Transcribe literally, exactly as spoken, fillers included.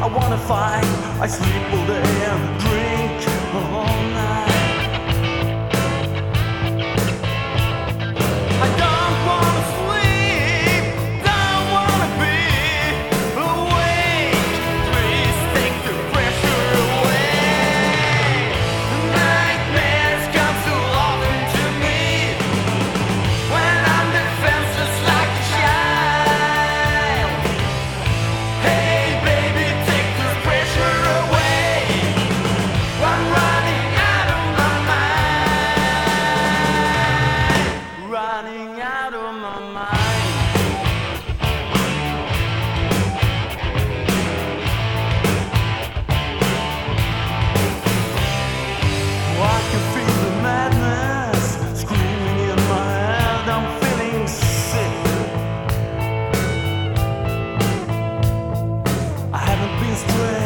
wanna fight, I sleep all day and drink all night. I don't wanna sleep, don't wanna be awake. Please take the pressure away. Nightmares come so often to me when I'm defenseless like a child. Hey baby, take the pressure away. I'm running out of my mind. Running out of my mind. Oh, I can feel the madness screaming in my head. I'm feeling sick. I haven't been straight